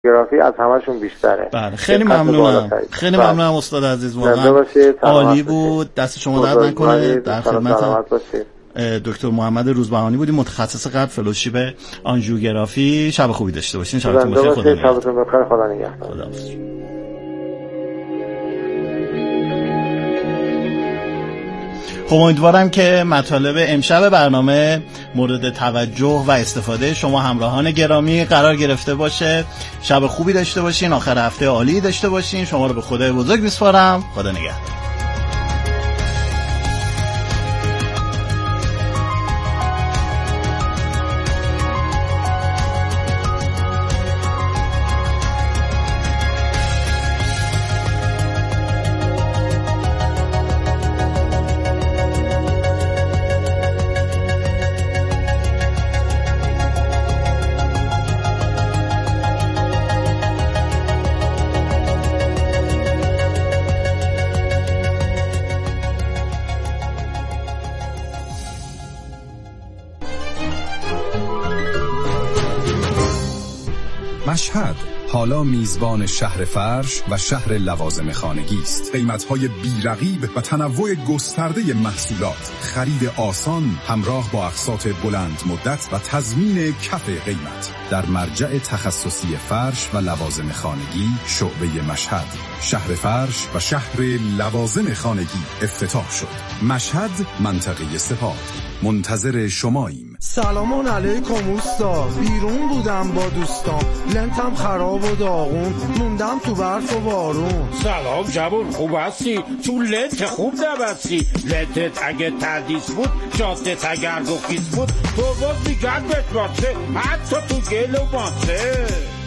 گرافی از همشون بیشتره. بله خیلی ممنونم. خیلی ممنونم استاد عزیز، واقعا عالی بود. دست شما درد نکنه. در خدمت دکتر محمد روزبهانی بودیم، متخصص قلب، فلوشیپ آنژیوگرافی. شب خوبی داشته باشین. شبتون بخیر. خدا نگهدار. شبتون بخیر. خدا نگهدار. خداحافظ. خب امیدوارم که مطالب امشب برنامه مورد توجه و استفاده شما همراهان گرامی قرار گرفته باشه. شب خوبی داشته باشین، آخر هفته عالی داشته باشین. شما رو به خدای بزرگ میسپارم. خدا نگهدار. مشهد حالا میزبان شهر فرش و شهر لوازم خانگی است. قیمت‌های بی‌رقیب و تنوع گسترده محصولات، خرید آسان همراه با اقساط بلند مدت و تضمین کف قیمت در مرجع تخصصی فرش و لوازم خانگی شعبه مشهد. شهر فرش و شهر لوازم خانگی افتتاح شد. مشهد، منطقه سپاه. منتظر شماییم. سلام علیکم اوستا، بیرون بودم با دوستام، لنتم خراب و داغون، موندم تو برف و بارون. سلام جوون، خوب هستی؟ تو لنت خوب نبستی. لنتت اگه تردیس بود، جادت اگر گفیس بود، تو باز میگرد بتراته، حتی تو گل و ماسه.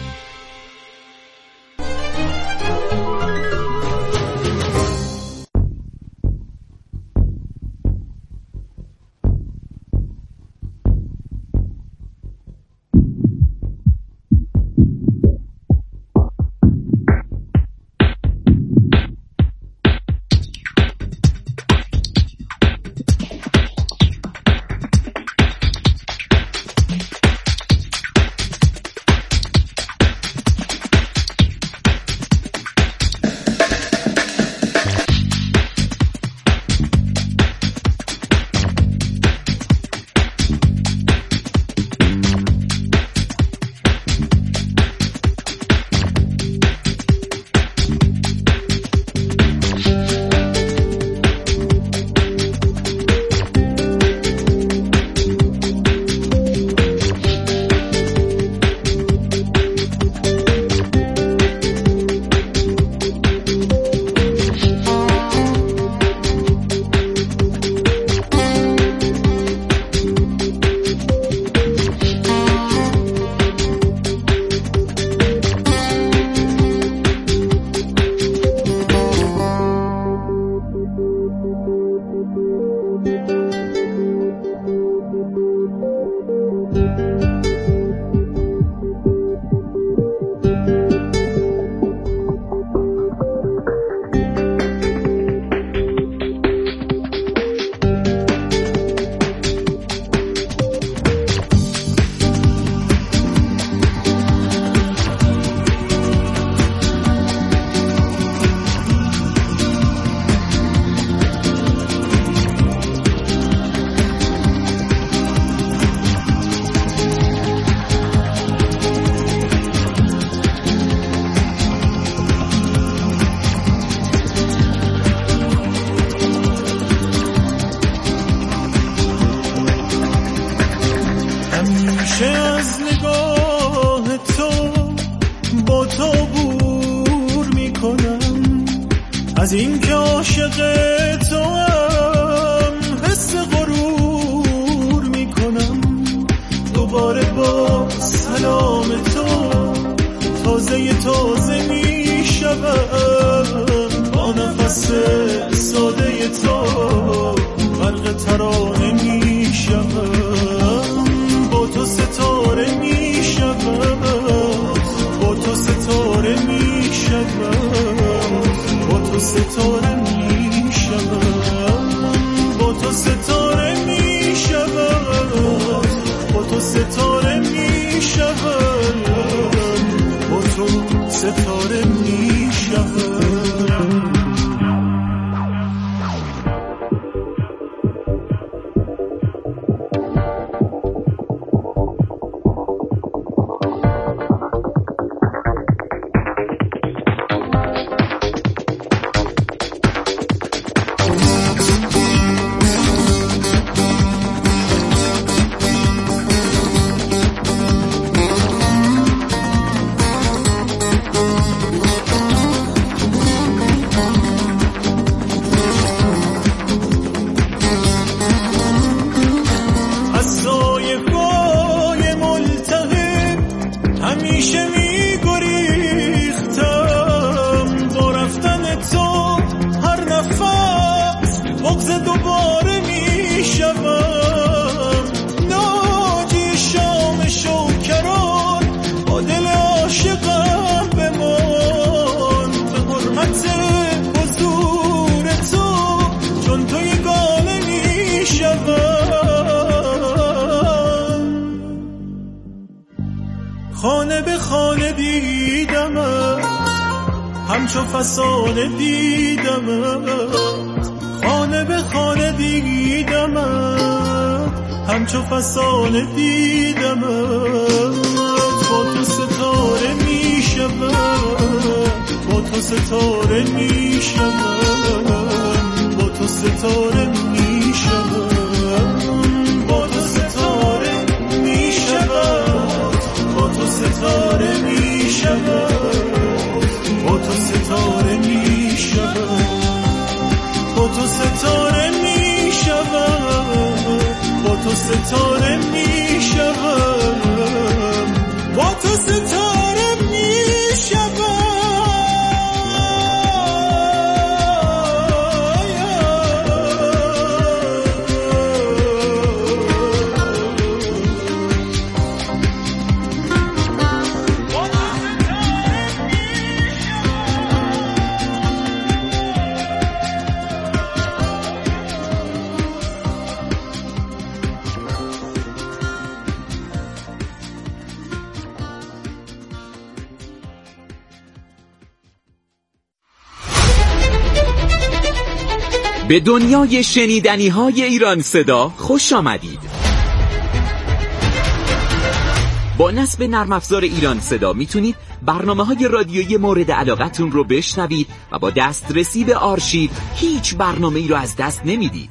از این که عاشق تو هم حس غرور میکنم، دوباره با سلام تو تازه میشوم، با نفس ساده تو غرق ترانه میشوم، با تو ستاره میشوم، با تو ستاره میشوم، با تو ستاره میشوم، با تو ستاره میشوم، با تو ستاره میشوم، با تو ستاره میشم. خانه به خانه دیدمت، همچو فسانه دیدمت. خانه به خانه دیدمت، همچو فسانه دیدمت. با تو ستاره میشود، با تو ستاره میشود، با تو ستاره میشود، با تو ستاره میشود، با تو ستاره میشود، با تو ستاره میشود، با تو ستاره میشود، با تو ستاره میشود، با تو ستاره میشود. به دنیای شنیدنی های ایران صدا خوش آمدید. با نصب نرم افزار ایران صدا میتونید برنامه‌های رادیویی مورد علاقتون رو بشنوید و با دسترسی به آرشیو هیچ برنامه‌ای رو از دست نمیدید.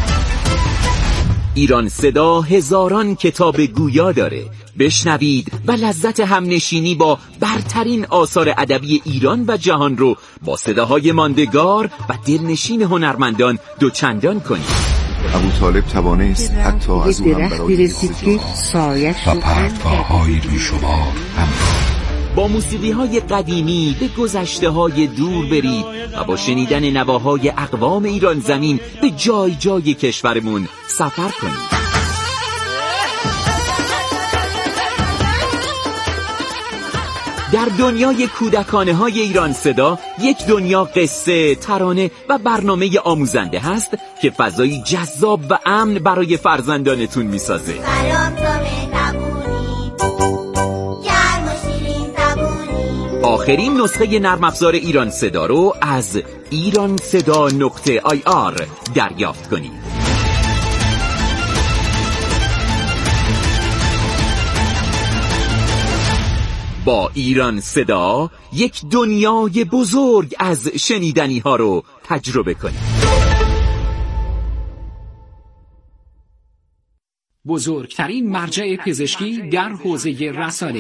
ایران صدا هزاران کتاب گویا داره. بشنوید و لذت همنشینی با برترین آثار ادبی ایران و جهان رو با صداهای ماندگار و دلنشین هنرمندان دوچندان کنید. ابوطالب توانست حتی از او هم برای و پرتواهای بیشمار همراه. با موسیقی‌های قدیمی به گذشته‌های دور برید و با شنیدن نواهای اقوام ایران زمین به جای جای کشورمون سفر کنید. در دنیای کودکانه‌های ایران صدا یک دنیا قصه، ترانه و برنامه آموزنده هست که فضایی جذاب و امن برای فرزندانتون میسازه. آخرین نسخه نرم افزار ایران صدا رو از iranseda.ir دریافت کنید. با ایران صدا یک دنیای بزرگ از شنیدنی ها رو تجربه کنید. بزرگترین مرجع پزشکی در حوزه رسانه.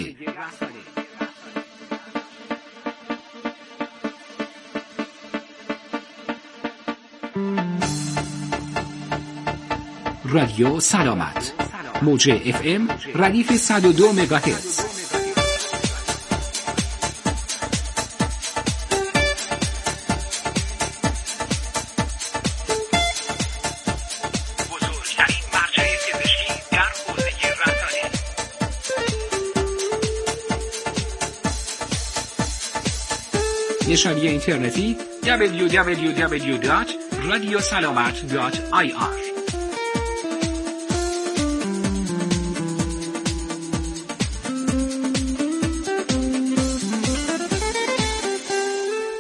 رادیو سلامت، موج FM ردیف 102 مگاهرتز. بزرگترین مرجع پزشکی در حوزه رسانه. نشانی اینترنتی www.radiosalamat.ir.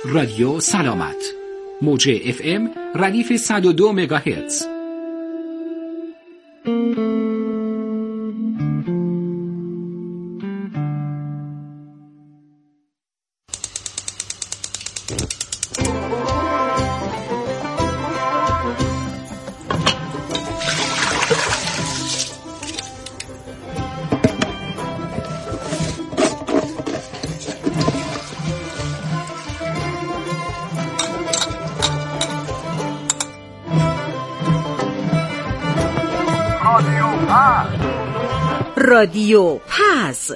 رادیو سلامت، موج FM ردیف 102 مگاهرتز. رادیو پز.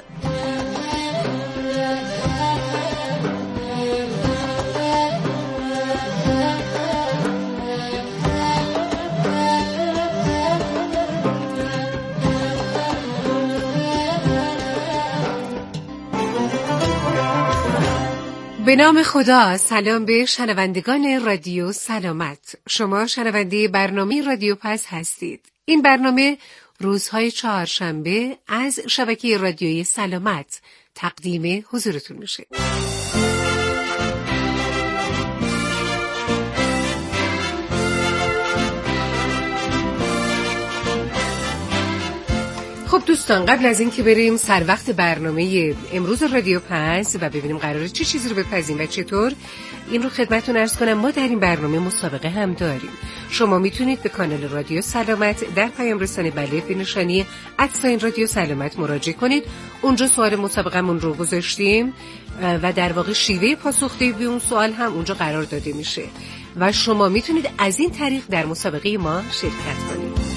به نام خدا. سلام به شنوندگان رادیو سلامت. شما شنونده برنامه رادیو پز هستید. این برنامه روزهای چهارشنبه از شبکه رادیویی سلامت تقدیم حضورتون میشه. خب دوستان، قبل از این که بریم سر وقت برنامه امروز رادیو پز و ببینیم قراره چه چیزی رو بپزیم و چطور، این رو خدمتتون عرض کنم ما در این برنامه مسابقه هم داریم. شما میتونید به کانال رادیو سلامت در پیام رسانی به نشانی @رادیو سلامت مراجعه کنید. اونجا سوال مسابقه‌مون رو گذاشتیم و در واقع شیوه پاسخگویی به اون سوال هم اونجا قرار داده میشه و شما میتونید از این طریق در مسابقه ما شرکت کنید.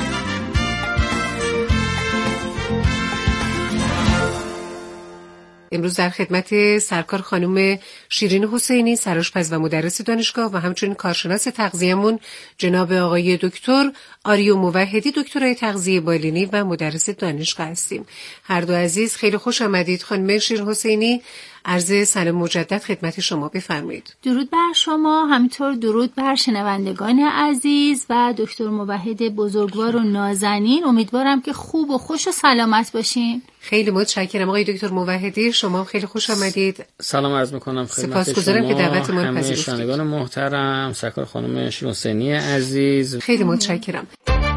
امروز در خدمت سرکار خانم شیرین حسینی، سرآشپز و مدرس دانشگاه و همچنین کارشناس تغذیه‌مون جناب آقای دکتر آریو موحدی، دکترای تغذیه بالینی و مدرس دانشگاه هستیم. هر دو عزیز خیلی خوش آمدید. خانم شیرین حسینی، عرض سلام مجدد خدمت شما، بفرمایید. درود بر شما، همینطور درود بر شنوندگان عزیز و دکتر موحد بزرگوار و نازنین. امیدوارم که خوب و خوش و سلامت باشین. خیلی متشکرم آقای دکتر موحدی، شما خیلی خوش آمدید. سلام عرض میکنم خدمت شما. سپاسگزارم که دعوت ما رو پذیرفتید. شنوندگان محترم، سرکار خانم شیرین حسینی عزیز، خیلی متشکرم.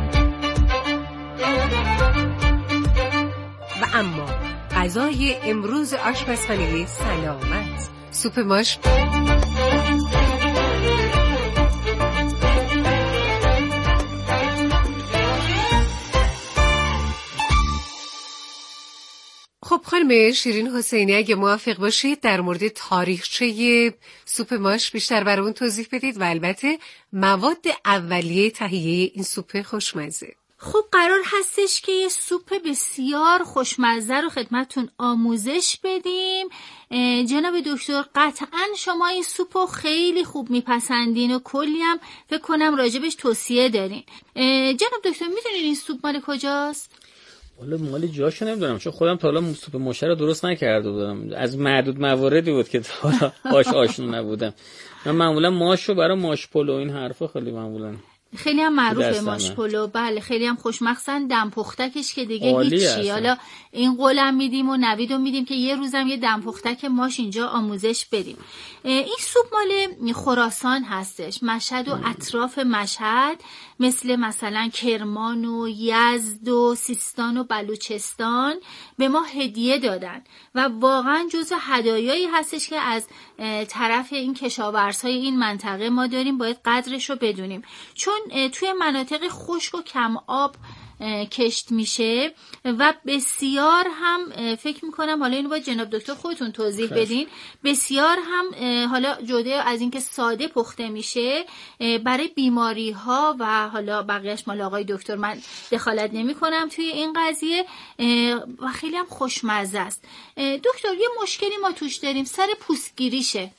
و اما غذای امروز آشپزخانه سلامت، سوپ ماش. خب خانم شیرین حسینی، اگه موافق باشید در مورد تاریخچه سوپ ماش بیشتر برامون توضیح بدید و البته مواد اولیه تهیه این سوپ خوشمزه. خب قرار هستش که یه سوپ بسیار خوشمزه رو خدمتتون آموزش بدیم. جناب دکتر قطعاً شما این سوپ رو خیلی خوب میپسندین و کلی هم فکر کنم راجبش توصیه دارین. جناب دکتر میدونین این سوپ مال کجاست؟ والا مال جاشو نمیدونم، چون خودم تا حالا سوپ ماش رو درست نکرده بودم. از معدود مواردی بود که تا حالا باش آشنا نبودم. من معمولا ماشو برای ماش پلو این حرفا خیلی معمولا خیلی هم معروفه ماش پلو. بله خیلی هم خوشمخصن دم پختکش که دیگه هیچی. حالا این قولم میدیم و نویدو میدیم که یه روزم یه دم پختک ماش اینجا آموزش بدیم. این سوپ مال خراسان هستش، مشهد و اطراف مشهد، مثلا کرمان و یزد و سیستان و بلوچستان به ما هدیه دادن و واقعا جزو هدایایی هستش که از طرف این کشاورزهای این منطقه ما داریم، باید قدرش رو بدونیم. چون توی مناطق خشک و کم آب کشت میشه و بسیار هم فکر میکنم، حالا اینو باید جناب دکتر خودتون توضیح بدین، بسیار هم حالا جدا از اینکه ساده پخته میشه برای بیماری ها و حالا بقیهش مال آقای دکتر، من دخالت نمی کنم توی این قضیه، و خیلی هم خوشمزه است. دکتر یه مشکلی ما توش داریم، سر پوستگیریشه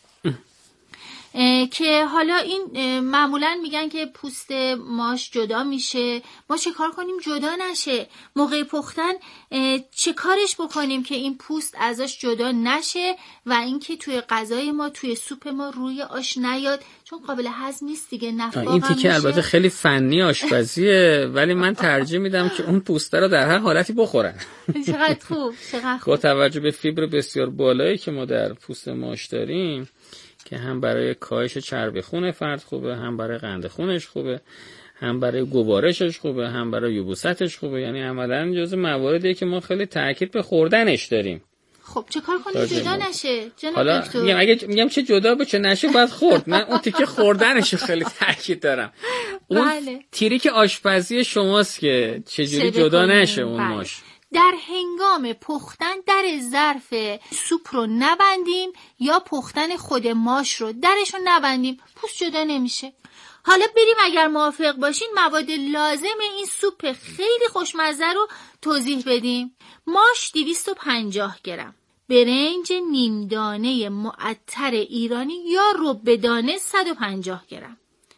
که حالا این معمولا میگن که پوست ماش جدا میشه، ما چه کار کنیم جدا نشه؟ موقع پختن چه کارش بکنیم که این پوست ازش جدا نشه و اینکه توی غذای ما، توی سوپ ما روی آش نیاد؟ چون قابل هضم نیست دیگه. نفاق این تیکه البته خیلی فنی آشپزیه، ولی من ترجیح میدم که اون پوسته رو در هر حالتی بخورن. چقدر خوب، چقدر خوب. با توجه به فیبر بسیار بالایی که ما در پوست ماش داریم که هم برای کاهش چربی خون فرد خوبه، هم برای قند خونش خوبه، هم برای گوارشش خوبه، هم برای یبوستش خوبه. یعنی عملاً جزو مواردیه که ما خیلی تاکید به خوردنش داریم. خب چه کار کنیم جدا نشه جناب حالا دکتر؟ میگم چه جدا بشه نشه باید خورد. من اون تیکه خوردنش خیلی تاکید دارم. اون تریک آشپزی شماست که چجوری جدا نشه اون ماش. در هنگام پختن در ظرف سوپ رو نبندیم یا پختن خود ماش رو درش رو نبندیم، پوست جدا نمیشه. حالا بریم اگر موافق باشین مواد لازم این سوپ خیلی خوشمزه رو توضیح بدیم. ماش 250 گرم، برنج نیم دانه معطر ایرانی یا ربع دانه 150 گرم،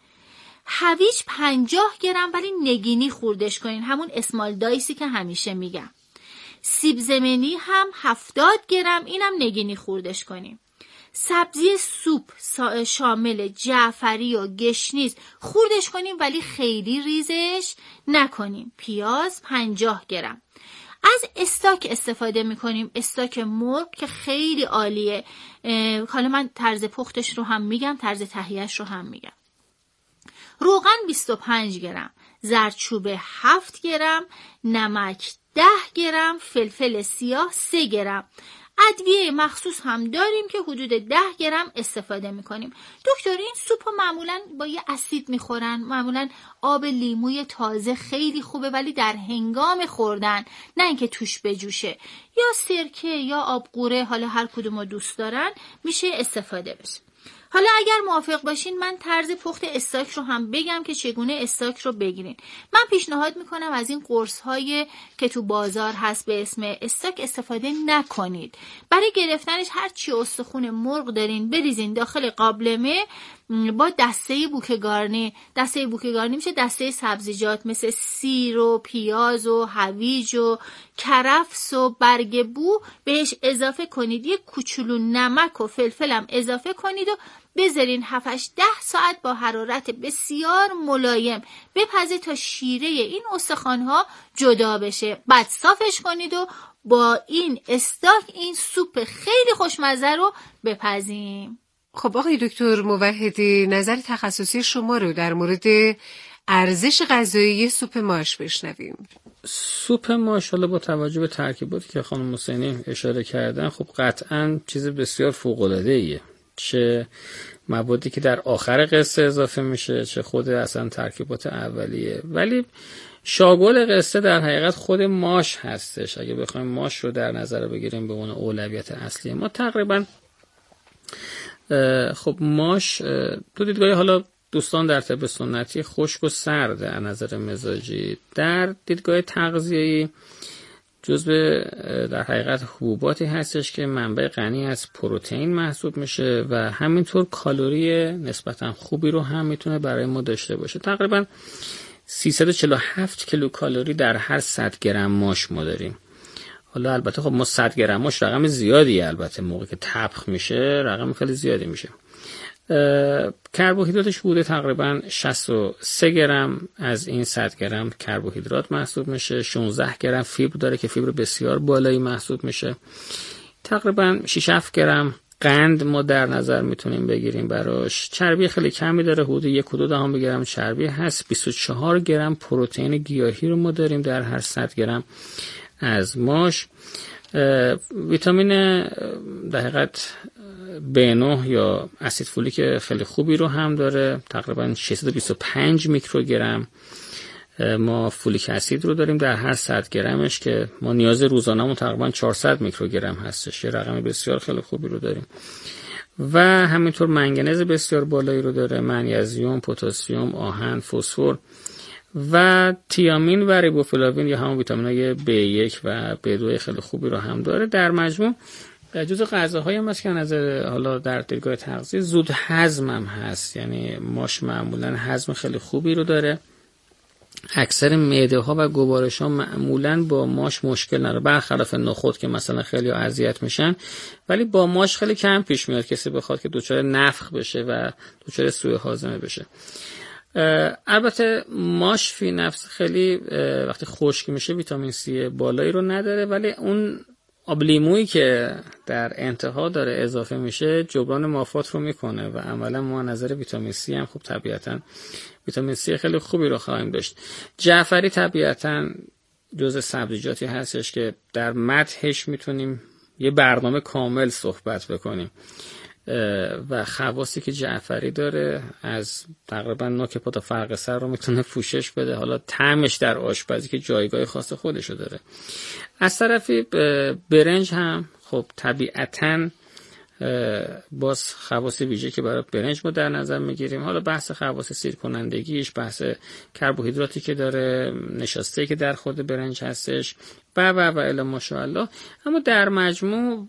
هویج 50 گرم ولی نگینی خوردش کنین، همون اسمال دایسی که همیشه میگم. سیب زمینی هم 70 گرم، اینم نگینی خوردش کنیم. سبزی سوپ شامل جعفری و گشنیز خوردش کنیم ولی خیلی ریزش نکنیم. پیاز 50 گرم. از استاک استفاده میکنیم، استاک مرغ که خیلی عالیه. حالا من طرز پختش رو هم میگم، طرز تهیهش رو هم میگم. روغن 25 گرم، زردچوبه 7 گرم، نمک 10 گرم، فلفل سیاه 3 گرم. ادویه مخصوص هم داریم که حدود 10 گرم استفاده میکنیم. دکتر این سوپو معمولا با یه اسید میخورن، معمولا آب لیموی تازه خیلی خوبه ولی در هنگام خوردن، نه اینکه توش بجوشه، یا سرکه یا آب قوره، حالا هر کدومو دوست دارن میشه استفاده بشه. حالا اگر موافق باشین من طرز پخت استاک رو هم بگم که چگونه استاک رو بگیرین. من پیشنهاد میکنم از این قرص هایی که تو بازار هست به اسم استاک استفاده نکنید. برای گرفتنش هر چی استخون مرغ دارین بریزین داخل قابلمه با دسته بوکه‌گارنی. دسته بوکه‌گارنی میشه دسته سبزیجات مثل سیر و پیاز و هویج و کرفس و برگ بو بهش اضافه کنید. یه کوچولو نمک و فلفل هم اضافه کنید و بذارین 7-10 ساعت با حرارت بسیار ملایم بپزه تا شیره این استخوان‌ها جدا بشه. بعد صافش کنید و با این استاک این سوپ خیلی خوشمزه رو بپزیم. خب آقای دکتر موحدی، نظر تخصصی شما رو در مورد ارزش غذایی سوپ ماش بشنویم. سوپ ماش حالا با توجه به ترکیباتی که خانم حسینی اشاره کردن خب قطعاً چیز بسیار فوق‌العاده‌ایه، چه موادی که در آخر قصه اضافه میشه چه خود اصلا ترکیبات اولیه. ولی شاگل قصه در حقیقت خود ماش هستش. اگه بخوایم ماش رو در نظر بگیریم به عنوان اولویت اصلی ما، تقریبا خب ماش دو دیدگاهی، حالا دوستان در طب سنتی خشک و سرد از نظر مزاجی، در دیدگاه تغذیه‌ای جزء در حقیقت حبوباتی هستش که منبع غنی از پروتئین محسوب میشه و همینطور کالری نسبتا خوبی رو هم میتونه برای ما داشته باشه. تقریبا 347 کیلوکالری در هر 100 گرم ماش ما داریم. حالا البته خب ما 100 گرم ماش رقم زیادیه، البته موقعی که طبخ میشه رقم خیلی زیادی میشه. کربوهیدراتش بوده تقریبا 63 گرم از این 100 گرم کربوهیدرات محسوب میشه. 16 گرم فیبر داره که فیبر بسیار بالایی محسوب میشه. تقریبا 6-7 گرم قند ما در نظر میتونیم بگیریم براش. چربی خیلی کمی داره، حدود 1.2 گرم چربی هست. 24 گرم پروتئین گیاهی رو ما داریم در هر 100 گرم از ماش. ویتامین در حقیقت B9 یا اسید فولیک خیلی خوبی رو هم داره، تقریبا 625 میکروگرم ما فولیک اسید رو داریم در هر 100 گرمش که ما نیاز روزانه‌مون تقریبا 400 میکروگرم هستش، یه رقم بسیار خیلی خوبی رو داریم. و همینطور منگنز بسیار بالایی رو داره، منیزیم، پتاسیم، آهن، فسفر و تیامین و ریبوفلاوین یا همون ویتامین‌های B1 و B2 خیلی خوبی رو هم داره. در مجموع جزء غذاهایی هم هست که نظر حالا در دیدگاه تغذیه زود هضم هم هست، یعنی ماش معمولا هضم خیلی خوبی رو داره اکثر معده ها و گوارش ها معمولاً با ماش مشکل نداره، برخلاف نخود که مثلا خیلی اذیت میشن، ولی با ماش خیلی کم پیش میاد کسی بخواد که دچار نفخ بشه و دچار سوء هاضمه بشه. البته ماش فی نفس خیلی وقتی خشک میشه ویتامین سی بالایی رو نداره، ولی اون آب لیمویی که در انتها داره اضافه میشه جبران مافات رو میکنه و عملا ما نظر ویتامین سی هم خوب طبیعتاً ویتامین سی خیلی خوبی رو خواهیم داشت. جعفری طبیعتاً جزء سبزیجاتی هستش که در مدحش میتونیم یه برنامه کامل صحبت بکنیم و خواصی که جعفری داره از تقریبا نوک پا تا فرق سر رو میتونه پوشش بده. حالا طعمش در آشپزی که جایگاه خاص خودشو داره. از طرفی برنج هم خب طبیعتاً باز خواص ویژه که برای برنج ما در نظر میگیریم. حالا بحث خواص سیر کنندگیش، بحث کربوهیدراتی که داره، نشاسته که در خود برنج هستش و الی ماشاءالله. اما در مجموع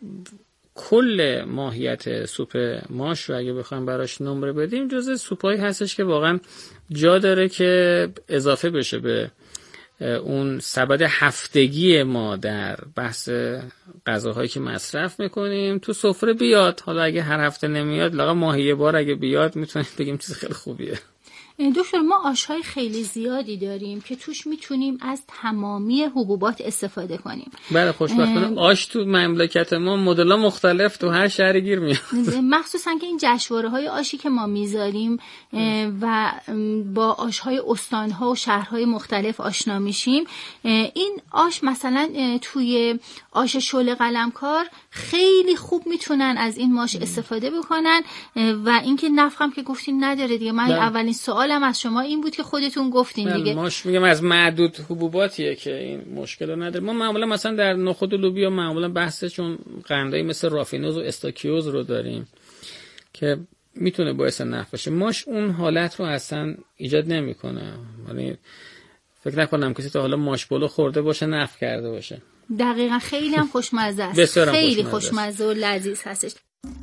کل ماهیت سوپ ماش رو اگه بخوایم براش نمره بدیم جزء سوپایی هستش که واقعا جا داره که اضافه بشه به اون سبد هفتگی ما در بحث غذاهایی که مصرف میکنیم تو سفره بیاد. حالا اگه هر هفته نمیاد لااقل ماهی بار اگه بیاد میتونیم بگیم چیز خیلی خوبیه. دکتر ما آش‌های خیلی زیادی داریم که توش میتونیم از تمامی حبوبات استفاده کنیم. بله خوشبختانه آش تو مملکت ما مدل‌ها مختلف تو هر شهری گیر میاد. مخصوصا که این جشنواره‌های آشی که ما میذاریم و با آش‌های استان‌ها و شهرهای مختلف آشنا میشیم. این آش مثلا توی آش شعله قلمکار خیلی خوب میتونن از این ماش استفاده بکنن و اینکه نفخم که گفتین نداره دیگه. من اولین سوالم از شما این بود که خودتون گفتین دیگه. ماش میگم از معدود حبوباتیه که این مشکل رو نداره. ما معمولا مثلا در نخود و لوبیا معمولا بحثشون قندایی مثل رافینوز و استاکیوز رو داریم که میتونه باعث نفخ بشه. ماش اون حالت رو اصلا ایجاد نمیکنه. یعنی فکر نکنم کسی تا حالا ماش پلو خورده باشه نفخ کرده باشه. دقیقاً خیلی هم خوشمزه است. خیلی خوشمزه و لذیذ هستش.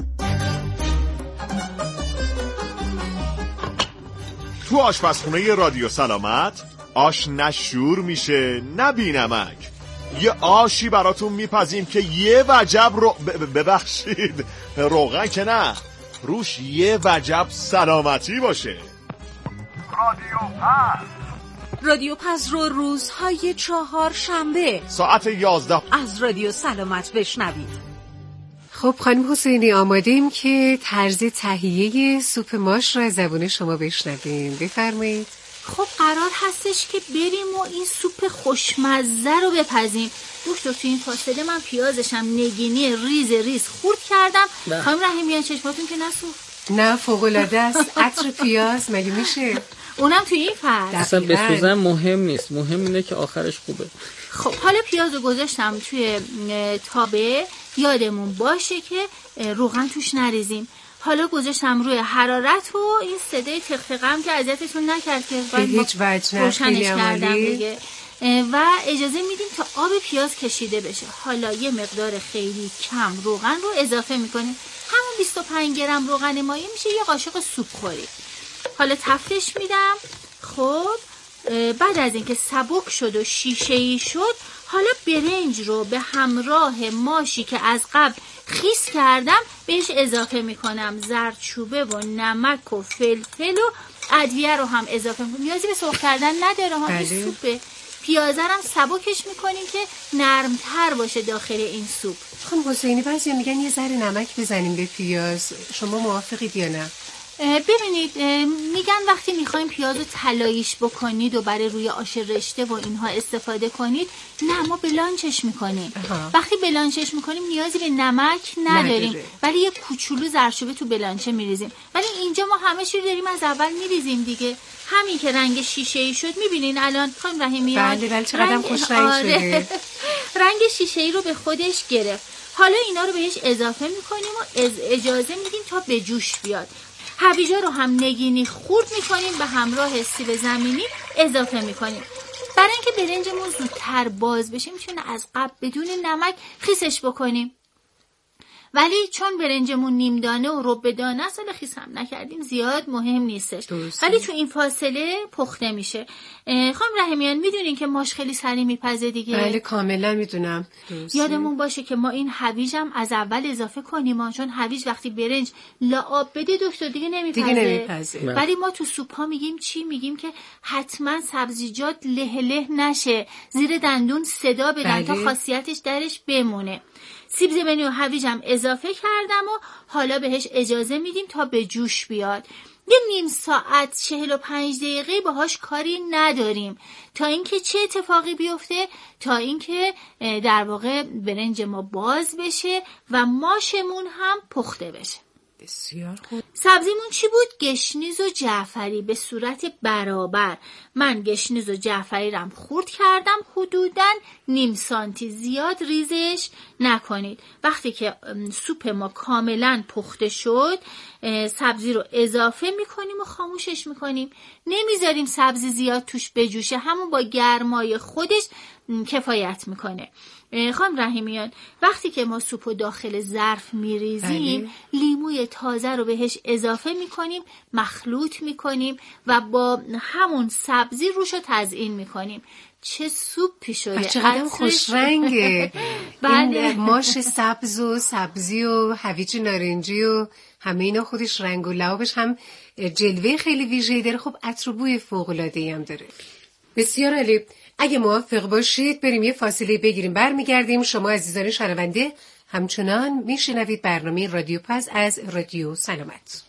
تو آشپزخونه رادیو سلامت آش نه شور میشه نه بی نمک. یه آشی براتون میپزیم که یه وجب ببخشید روغن که نه روش یه وجب سلامتی باشه. رادیو پز رو روزهای 4 شنبه ساعت 11 از رادیو سلامت بشنوید. خب خانم حسینی آمادیم که طرز تهیه سوپ ماش رو از زبون شما بشنویم. بفرمایید. خب قرار هستش که بریم و این سوپ خوشمزه رو بپزیم. دکتر تو این فاصله من پیازشم نگینی ریز خورد کردم. خانم رحیمیان چشماتون که نسوخت؟ نه فوق‌العاده است. عطر پیاز مگه میشه؟ اونم تو این فصل اصلا بسوزن مهم نیست، مهم اینه که آخرش خوبه. خب حالا پیاز رو گذاشتم توی تابه. یادمون باشه که روغن توش نریزیم. حالا گذاشتم روی حرارت و این صدای تقتقم که اذیتتون نکرد که هیچ وجه روشنش کردم دیگه. و اجازه میدیم تا آب پیاز کشیده بشه. حالا یه مقدار خیلی کم روغن رو اضافه میکنیم. همون 25 گرم روغن مایع میشه یه قاشق سوپ خوری. حالا تفتش میدم. خب بعد از اینکه سبک شد و شیشه‌ای شد حالا برنج رو به همراه ماشی که از قبل خیس کردم بهش اضافه میکنم. زردچوبه و نمک و فلفل و ادویه رو هم اضافه میکنم. نیازی به سرخ کردن نداره ها. این سوپه. پیازه هم سبکش میکنیم که نرمتر باشه داخل این سوپ. خانم حسینی بعضیا میگن یه ذره نمک بزنیم به پیاز. شما موافقید یا نه؟ ببینید میگن وقتی میخوایم پیازو طلاییش بکنید و برای روی آش رشته و اینها استفاده کنید نه ما بلانچش میکنیم. وقتی بلانچش میکنیم نیازی به نمک نداریم ولی یه کوچولو زردچوبه تو بلانچه میریزیم. ولی اینجا ما همه چی رو داریم از اول میریزیم دیگه. همین که رنگ شیشه‌ای شد میبینین الان خانم رحیمیان. بله چقدر خوش رنگ شده. رنگ شیشه‌ای رو به خودش گرفت. حالا اینا رو بهش اضافه میکنیم و اجازه میدیم تا به جوش بیاد. هویجا رو هم نگینی خورد میکنیم به همراه سیب زمینی اضافه میکنیم. برای اینکه برنجمون زودتر باز بشه میتونه از قبل بدون نمک خیسش بکنیم. ولی چون برنجمون نیم دانه و ربع دانه است ولی خیس هم نکردیم زیاد مهم نیستش. ولی تو این فاصله پخته میشه. خانم رحیمیان میدونین که ماش خیلی سریع میپزه دیگه؟ بله کاملا میدونم. یادمون باشه که ما این هویجم از اول اضافه کنیم، چون هویج وقتی برنج لعاب بده دکتر دیگه نمیپزه. ولی ما تو سوپ ها میگیم چی؟ میگیم که حتما سبزیجات له نشه، زیر دندون صدا بدن تا خاصیتش درش بمونه. سیب زمینی و هویجم اضافه کردم و حالا بهش اجازه میدیم تا به جوش بیاد. یه نیم ساعت 45 دقیقه باهاش کاری نداریم تا اینکه چه اتفاقی بیفته؟ تا اینکه در واقع برنج ما باز بشه و ماشمون هم پخته بشه. بسیار خوب. سبزیمون چی بود؟ گشنیز و جعفری به صورت برابر. من گشنیز و جعفری رم خورد کردم، حدوداً نیم سانتی، زیاد ریزش نکنید. وقتی که سوپ ما کاملاً پخته شد سبزی رو اضافه میکنیم و خاموشش میکنیم. نمیذاریم سبزی زیاد توش بجوشه، همون با گرمای خودش کفایت میکنه. خانم رحیمیان وقتی که ما سوپو داخل ظرف میریزیم لیموی تازه رو بهش اضافه میکنیم، مخلوط میکنیم و با همون سبزی روشو تزیین میکنیم. چه سوپی شده، چقدر خوش رنگه. این ماش سبز و سبزی و هویج نارنجی و همه اینا خودش رنگ و لعابش هم جلوه خیلی ویژه‌ای داره. خب عطر و بوی فوق‌العاده‌ای هم داره. بسیار عالی. اگه موافق باشید بریم یه فاصله بگیریم، برمیگردیم. شما عزیزان شنونده همچنان میشنوید برنامه رادیو پز از رادیو سلامت.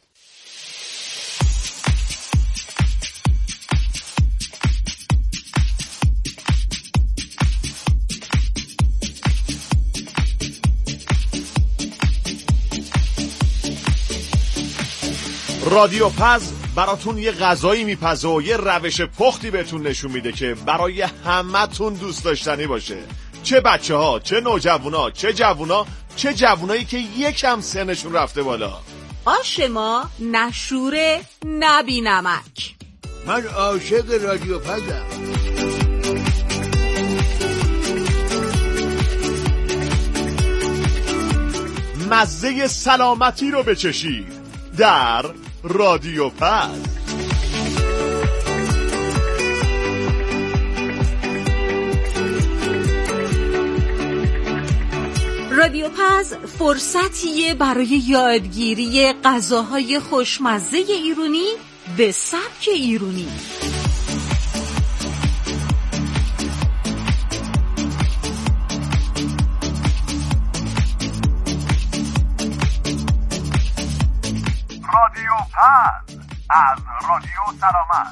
رادیو پز براتون یه غذایی میپزه و یه روش پختی بهتون نشون میده که برای همتون دوست داشتنی باشه. چه بچه ها، چه نوجوانا، چه جوونا، چه جوونایی که یکم سنشون رفته بالا. آش ما نشوره نبی نمک. من عاشق رادیو پزم. مزه سلامتی رو بچشید در رادیو پز. رادیو پز فرصتیه برای یادگیری غذاهای خوشمزه ایرانی به سبک ایرانی. رادیو پز از رادیو سلامت.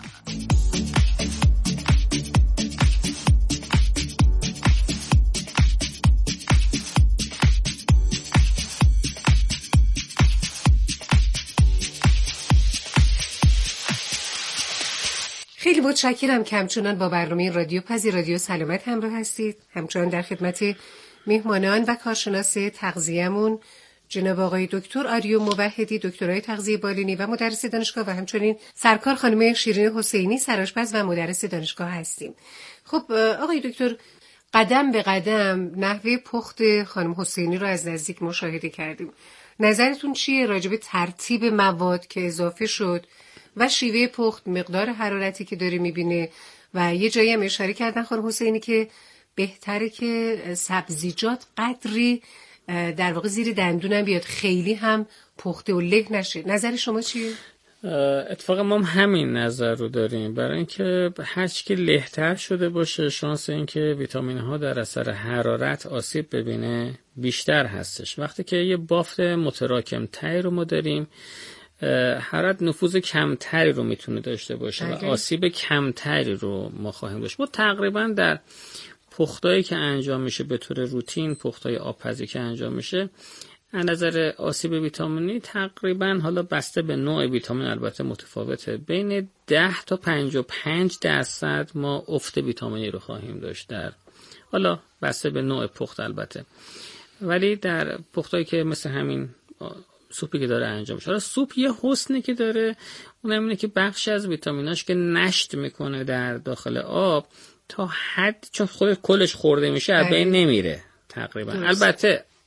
خیلی متشکرم که همچنان با برنامه رادیو پز رادیو سلامت همراه هستید. همچنان در خدمت مهمانان و کارشناس تغذیه‌مون جناب آقای دکتر آریو موحدی، دکترای تغذیه بالینی و مدرس دانشگاه و همچنین سرکار خانم شیرین حسینی، سرآشپز و مدرس دانشگاه هستیم. خب آقای دکتر، قدم به قدم نحوه پخت خانم حسینی رو از نزدیک مشاهده کردیم. نظرتون چیه راجع به ترتیب مواد که اضافه شد و شیوه پخت، مقدار حرارتی که داره میبینه و یه جایی هم اشاره کردن خانم حسینی که بهتره که سبزیجات قدری در واقع زیر دندونم بیاد، خیلی هم پخته و له نشه. نظر شما چیه؟ اتفاقا ما هم همین نظر رو داریم. برای اینکه هرچی که لهتر شده باشه شانس اینکه ویتامین ها در اثر حرارت آسیب ببینه بیشتر هستش. وقتی که یه بافت متراکم تری رو ما داریم، حرارت نفوذ کمتری رو میتونه داشته باشه و آسیب کمتری رو ما خواهیم داشت. ما تقریبا در پختایی که انجام میشه به طور روتین، پختای آبپزی که انجام میشه، از نظر آسیب ویتامینی تقریبا، حالا بسته به نوع ویتامین البته متفاوته، بین 10 تا 55% ما افت ویتامینی رو خواهیم داشت، در حالا بسته به نوع پخت البته. ولی در پختایی که مثل همین سوپی که داره انجام میشه، حالا سوپ یه حسنی که داره اونم اینه که بخش از ویتامیناش که نشت میکنه در داخل آب تا حد، چون خود کلش خورده میشه از بین نمیره تقریبا. البته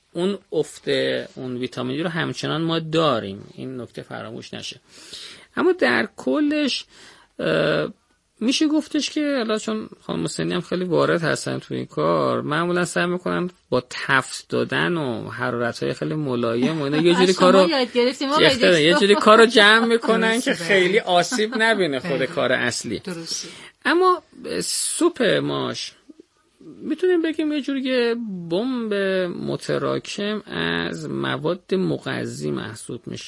اون اون ویتامینی رو همچنان ما داریم، این نکته فراموش نشه. اما در کلش میشه گفتش که حالا چون خانم حسینی هم خیلی وارد هستن تو این کار، معمولا سعی میکنن با تفت دادن و حرارت‌های خیلی ملایم و اینا یه جوری کارو جمع میکنن که خیلی آسیب نبینه خود کار اصلی. درسته. اما سوپ ماش میتونیم بگیم یه جوری بمب متراکم از مواد مغذی محسوب میشه.